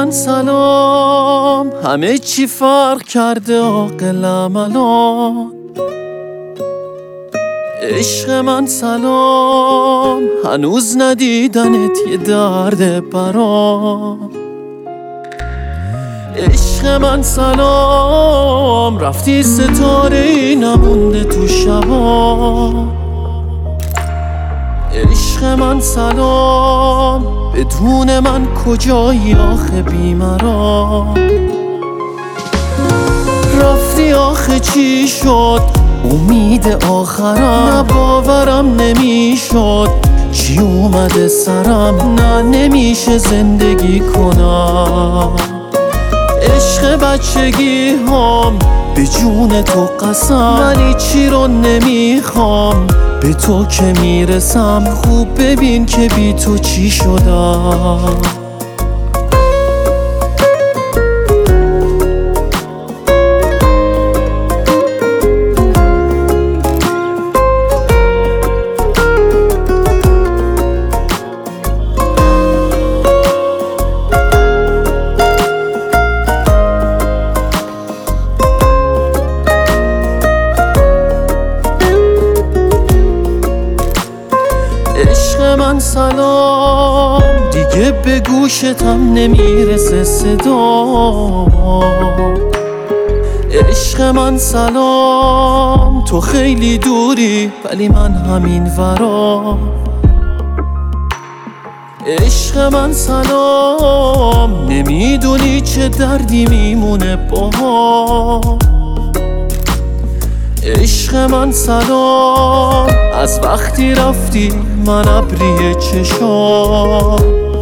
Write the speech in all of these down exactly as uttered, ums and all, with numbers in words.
من سلام، همه چی فرق کرده عاقلم الان. عشق من سلام، هنوز ندیدنت یه درد برام. عشق من سلام، رفتی ستاره ای نمونده تو شبا. عشق من سلام، بدون من کجایی آخه بیمرام. رفتی آخه چی شد امید آخرم، نه باورم نمیشد چی اومده سرم. نه نمیشه زندگی کنم عشق بچگی هم به جون تو قسم. ولی چی رو نمیخوام به تو که میرسم. خوب ببین که بی تو چی شدم. عشق من سلام، دیگه به گوشتم نمیرسه صدا. عشق من سلام، تو خیلی دوری ولی من همین ورا. عشق من سلام، نمیدونی چه دردی میمونه باها. عشق من سلام، از وقتی رفتی من ابری چشام.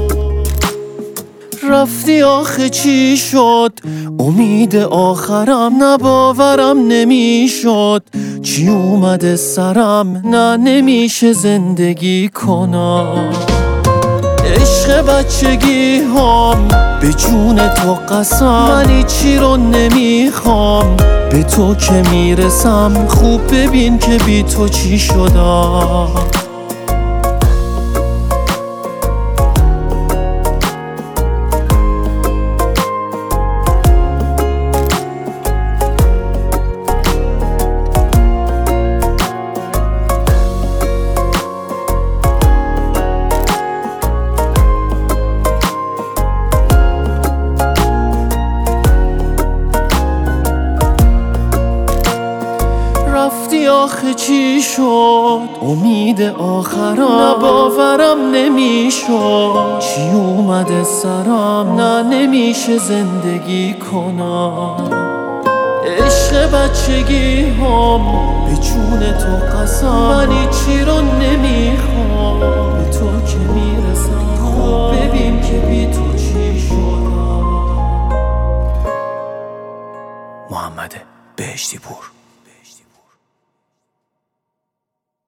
رفتی آخه چی شد امید آخرم، نه باورم نمیشد چی اومده سرم. نه نمیشه زندگی کنم عشق بچگی هم به جون تو قسم. ولی چی رو نمیخوام به تو که میرسم. خوب ببین که بی تو چی شدم. رفتی آخه چی شد امید آخرم، نه باورم نمیشد چی اومده سرم. نه نمیشه زندگی کنم عشق بچگی هم به جون تو قسم. ولی چی رو نمیخوام به تو که میرسم. خوب ببین که بی تو چی شدم. محمد بهشتی پور.